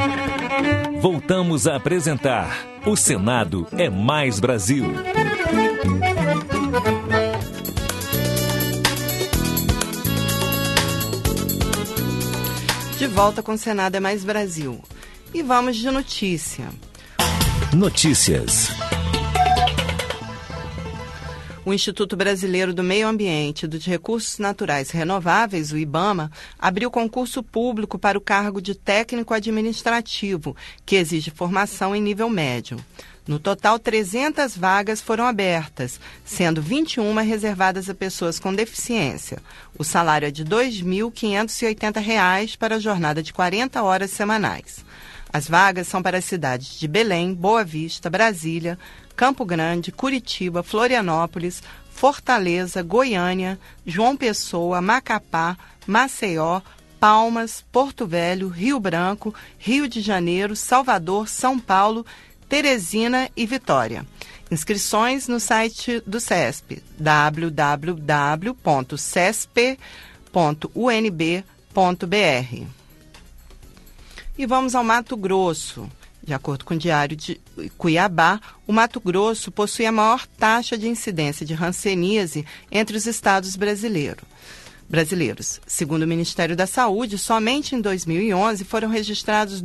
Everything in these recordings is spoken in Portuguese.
Voltamos a apresentar O Senado é Mais Brasil. De volta com o Senado é Mais Brasil. E vamos de notícia. Notícias. O Instituto Brasileiro do Meio Ambiente e dos Recursos Naturais Renováveis, o IBAMA, abriu concurso público para o cargo de técnico administrativo, que exige formação em nível médio. No total, 300 vagas foram abertas, sendo 21 reservadas a pessoas com deficiência. O salário é de R$ 2.580 para a jornada de 40 horas semanais. As vagas são para as cidades de Belém, Boa Vista, Brasília, Campo Grande, Curitiba, Florianópolis, Fortaleza, Goiânia, João Pessoa, Macapá, Maceió, Palmas, Porto Velho, Rio Branco, Rio de Janeiro, Salvador, São Paulo, Teresina e Vitória. Inscrições no site do CESP, www.cesp.unb.br. E vamos ao Mato Grosso. De acordo com o Diário de Cuiabá, o Mato Grosso possui a maior taxa de incidência de hanseníase entre os estados brasileiros. Segundo o Ministério da Saúde, somente em 2011 foram registrados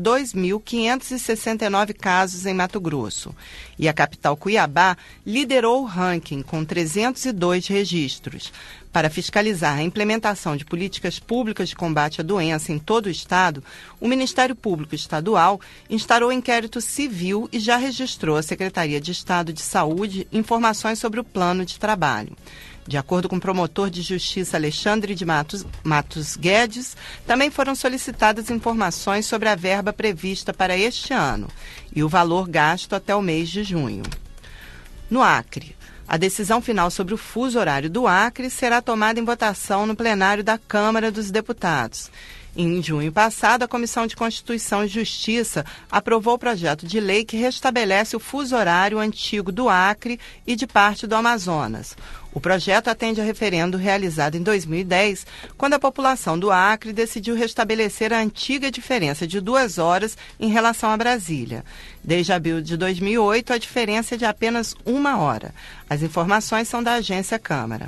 2.569 casos em Mato Grosso. E a capital Cuiabá liderou o ranking com 302 registros. Para fiscalizar a implementação de políticas públicas de combate à doença em todo o estado, o Ministério Público Estadual instaurou inquérito civil e já registrou à Secretaria de Estado de Saúde informações sobre o plano de trabalho. De acordo com o promotor de Justiça Alexandre de Matos Guedes, também foram solicitadas informações sobre a verba prevista para este ano e o valor gasto até o mês de junho. No Acre, a decisão final sobre o fuso horário do Acre será tomada em votação no plenário da Câmara dos Deputados. Em junho passado, a Comissão de Constituição e Justiça aprovou o projeto de lei que restabelece o fuso horário antigo do Acre e de parte do Amazonas. O projeto atende a referendo realizado em 2010, quando a população do Acre decidiu restabelecer a antiga diferença de 2 horas em relação a Brasília. Desde abril de 2008, a diferença é de apenas 1 hora. As informações são da Agência Câmara.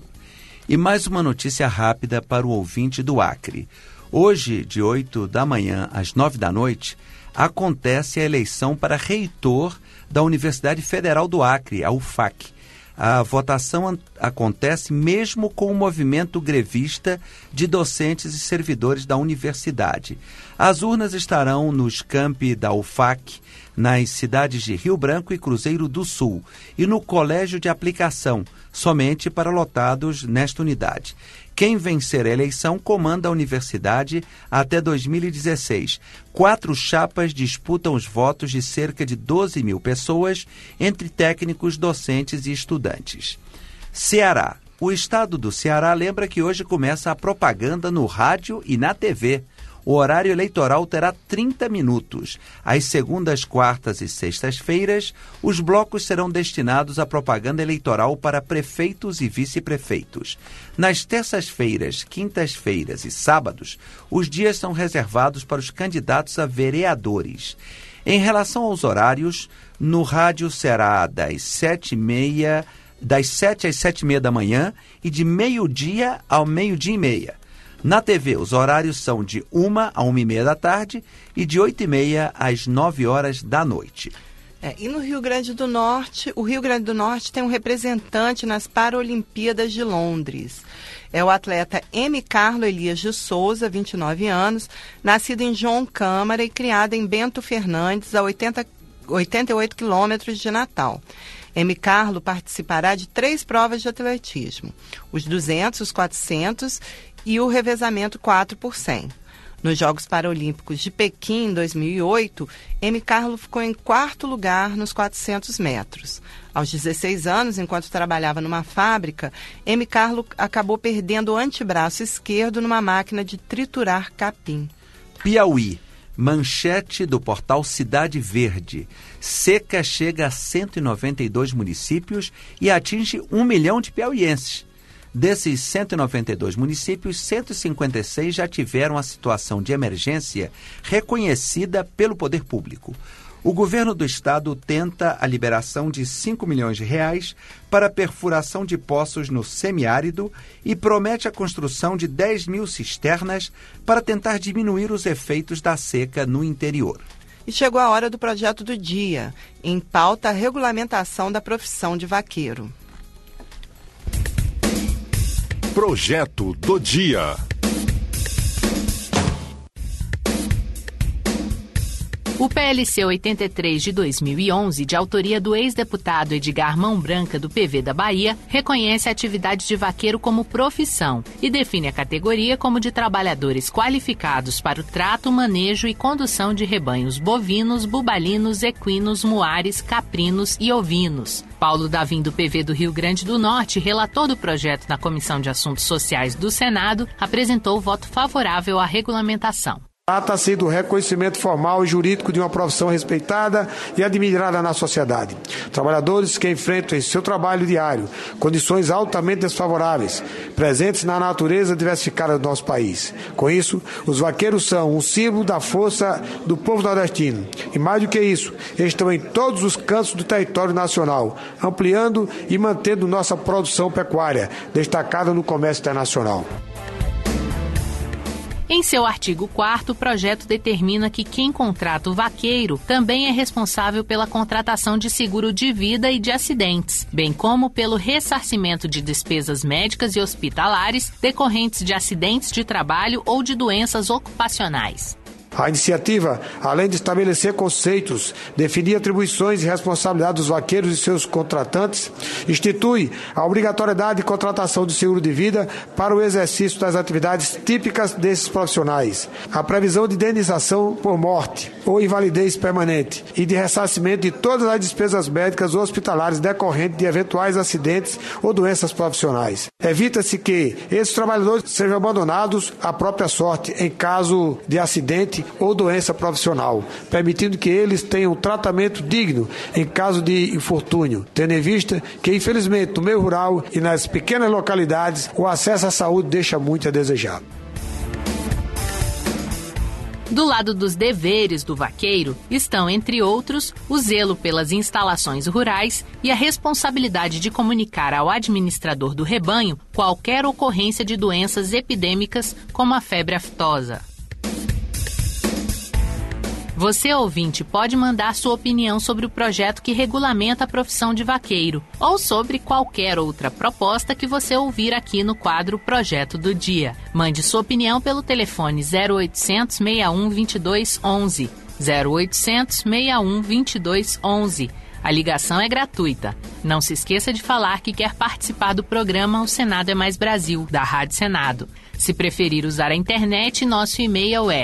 E mais uma notícia rápida para o ouvinte do Acre. Hoje, de 8 da manhã às 9 da noite, acontece a eleição para reitor da Universidade Federal do Acre, a UFAC. A votação acontece mesmo com o movimento grevista de docentes e servidores da universidade. As urnas estarão nos campi da UFAC, nas cidades de Rio Branco e Cruzeiro do Sul, e no colégio de aplicação, somente para lotados nesta unidade. Quem vencer a eleição comanda a universidade até 2016. 4 chapas disputam os votos de cerca de 12 mil pessoas, entre técnicos, docentes e estudantes. Ceará. O estado do Ceará lembra que hoje começa a propaganda no rádio e na TV. O horário eleitoral terá 30 minutos. Às segundas, quartas e sextas-feiras, os blocos serão destinados à propaganda eleitoral para prefeitos e vice-prefeitos. Nas terças-feiras, quintas-feiras e sábados, os dias são reservados para os candidatos a vereadores. Em relação aos horários, no rádio será das 7 às 7h30 da manhã e de meio-dia ao meio-dia e meia. Na TV, os horários são de 1 a 1h30 da tarde e de 8h30 às 9 horas da noite. E no Rio Grande do Norte, o Rio Grande do Norte tem um representante nas Paralimpíadas de Londres. É o atleta M. Carlo Elias de Souza, 29 anos, nascido em João Câmara e criado em Bento Fernandes, a 88 quilômetros de Natal. M. Carlo participará de 3 provas de atletismo, os 200, os 400 e o revezamento 4 por 100. Nos Jogos Paralímpicos de Pequim, em 2008, M. Carlo ficou em 4º lugar nos 400 metros. Aos 16 anos, enquanto trabalhava numa fábrica, M. Carlo acabou perdendo o antebraço esquerdo numa máquina de triturar capim. Piauí. Manchete do portal Cidade Verde. Seca chega a 192 municípios e atinge 1 milhão de piauienses. Desses 192 municípios, 156 já tiveram a situação de emergência reconhecida pelo poder público. O governo do estado tenta a liberação de R$ 5 milhões para a perfuração de poços no semiárido e promete a construção de 10 mil cisternas para tentar diminuir os efeitos da seca no interior. E chegou a hora do projeto do dia. Em pauta, a regulamentação da profissão de vaqueiro. Projeto do dia. O PLC 83 de 2011, de autoria do ex-deputado Edgar Mão Branca, do PV da Bahia, reconhece a atividade de vaqueiro como profissão e define a categoria como de trabalhadores qualificados para o trato, manejo e condução de rebanhos bovinos, bubalinos, equinos, muares, caprinos e ovinos. Paulo Davim, do PV do Rio Grande do Norte, relator do projeto na Comissão de Assuntos Sociais do Senado, apresentou voto favorável à regulamentação. Trata-se do reconhecimento formal e jurídico de uma profissão respeitada e admirada na sociedade. Trabalhadores que enfrentam em seu trabalho diário condições altamente desfavoráveis, presentes na natureza diversificada do nosso país. Com isso, os vaqueiros são um símbolo da força do povo nordestino. E mais do que isso, estão em todos os cantos do território nacional, ampliando e mantendo nossa produção pecuária, destacada no comércio internacional. Em seu artigo 4º, o projeto determina que quem contrata o vaqueiro também é responsável pela contratação de seguro de vida e de acidentes, bem como pelo ressarcimento de despesas médicas e hospitalares decorrentes de acidentes de trabalho ou de doenças ocupacionais. A iniciativa, além de estabelecer conceitos, definir atribuições e responsabilidades dos vaqueiros e seus contratantes, institui a obrigatoriedade de contratação de seguro de vida para o exercício das atividades típicas desses profissionais, a previsão de indenização por morte ou invalidez permanente e de ressarcimento de todas as despesas médicas ou hospitalares decorrentes de eventuais acidentes ou doenças profissionais. Evita-se que esses trabalhadores sejam abandonados à própria sorte em caso de acidente ou doença profissional, permitindo que eles tenham tratamento digno em caso de infortúnio, tendo em vista que, infelizmente, no meio rural e nas pequenas localidades, o acesso à saúde deixa muito a desejar. Do lado dos deveres do vaqueiro estão, entre outros, o zelo pelas instalações rurais e a responsabilidade de comunicar ao administrador do rebanho qualquer ocorrência de doenças epidêmicas como a febre aftosa. Você, ouvinte, pode mandar sua opinião sobre o projeto que regulamenta a profissão de vaqueiro ou sobre qualquer outra proposta que você ouvir aqui no quadro Projeto do Dia. Mande sua opinião pelo telefone 0800 61 22 11. 0800 61 22 11. A ligação é gratuita. Não se esqueça de falar que quer participar do programa O Senado é Mais Brasil, da Rádio Senado. Se preferir usar a internet, nosso e-mail é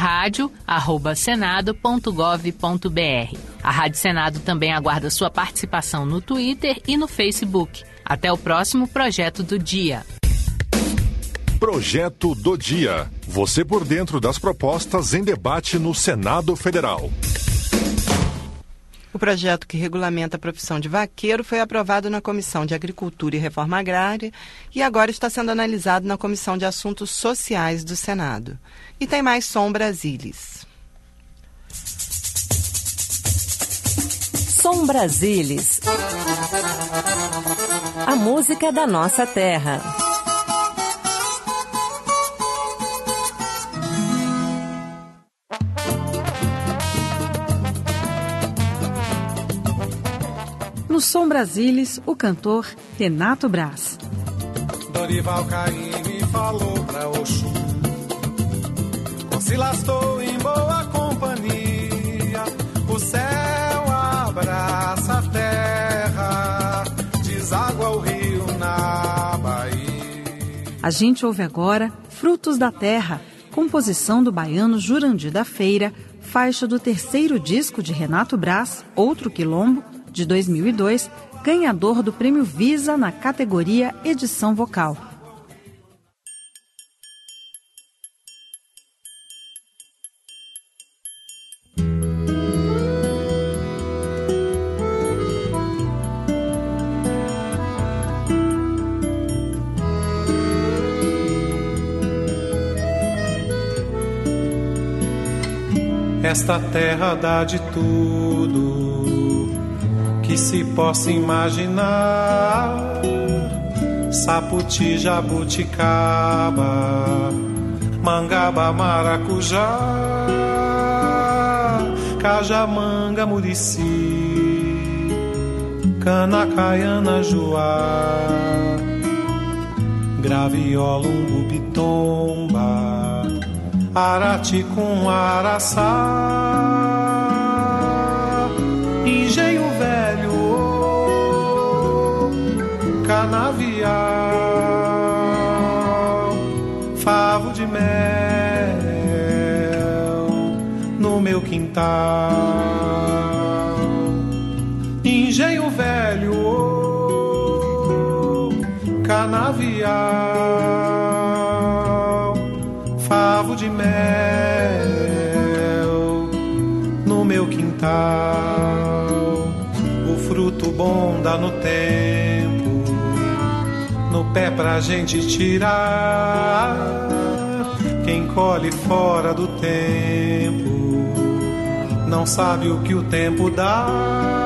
radio@senado.gov.br. A Rádio Senado também aguarda sua participação no Twitter e no Facebook. Até o próximo Projeto do Dia. Projeto do Dia. Você por dentro das propostas em debate no Senado Federal. O projeto que regulamenta a profissão de vaqueiro foi aprovado na Comissão de Agricultura e Reforma Agrária e agora está sendo analisado na Comissão de Assuntos Sociais do Senado. E tem mais Som Brasilis. Som Brasilis. A música da nossa terra. No Som Brasilis, o cantor Renato Braz. Dorival Caymmi falou pra Oxum, se lastou em boa companhia, o céu abraça a terra, deságua o rio na Bahia. A gente ouve agora Frutos da Terra, composição do baiano Jurandir da Feira, faixa do terceiro disco de Renato Braz, Outro Quilombo, de 2002, ganhador do Prêmio Visa na categoria Edição Vocal. Esta terra dá de tudo que se possa imaginar: saputi, jabuticaba, mangaba, maracujá, cajamanga, murici, cana, caiana, joá, graviola, umbu, bitomba, arati com araçá, engenho velho, canavial, favo de mel no meu quintal. Engenho velho, canavial, favo de mel no meu quintal. O fruto bom dá no tempo, no pé pra gente tirar. Quem colhe fora do tempo não sabe o que o tempo dá.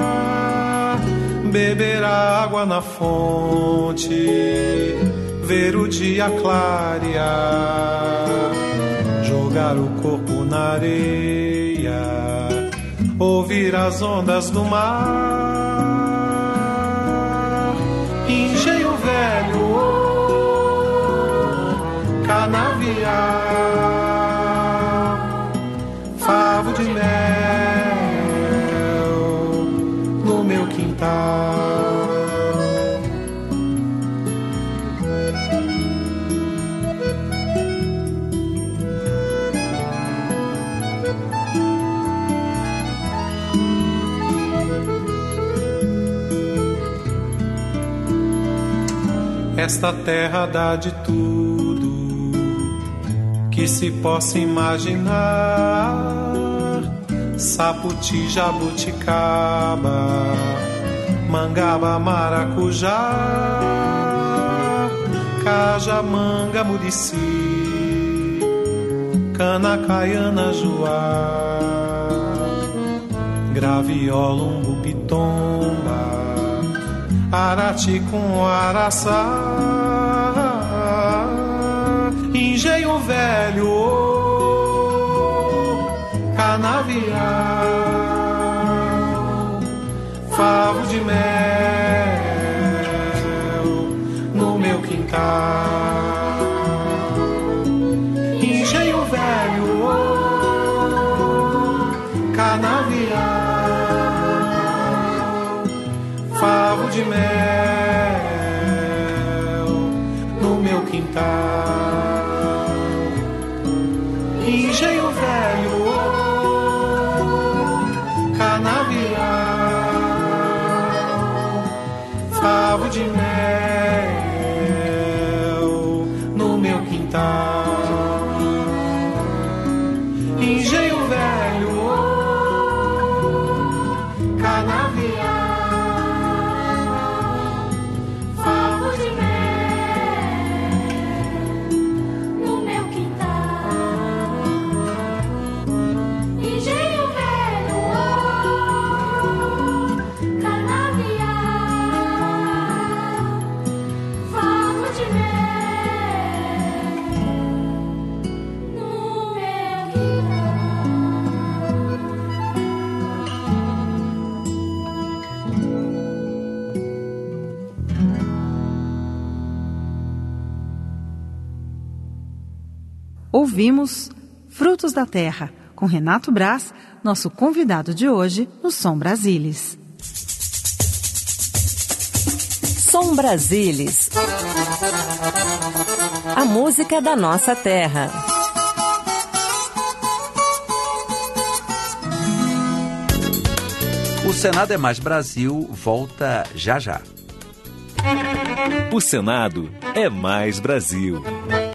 Beber água na fonte, ver o dia clarear, jogar o corpo na areia, ouvir as ondas do mar. Engenho velho, canavial, favo de mel no meu quintal. Esta terra dá de tudo que se possa imaginar: saputi, jabuticaba, mangaba, maracujá, cajamanga, murici, cana, caiana, joá, graviola, umbu, bitomba, arati com araçá, engenho velho, canavial, favo de mel no meu quintal. Engenho velho, canavial, favo de mel no meu quintal. Engenho velho, canavial, favo de mel no meu quintal. Engenho velho, canavial, favo de mel no meu quintal. Engenho velho, canavial, favo de mel no meu Ouvimos Frutos da Terra, com Renato Braz, nosso convidado de hoje no Som Brasilis. Som Brasilis. A música da nossa terra. O Senado é Mais Brasil volta já já. O Senado é Mais Brasil.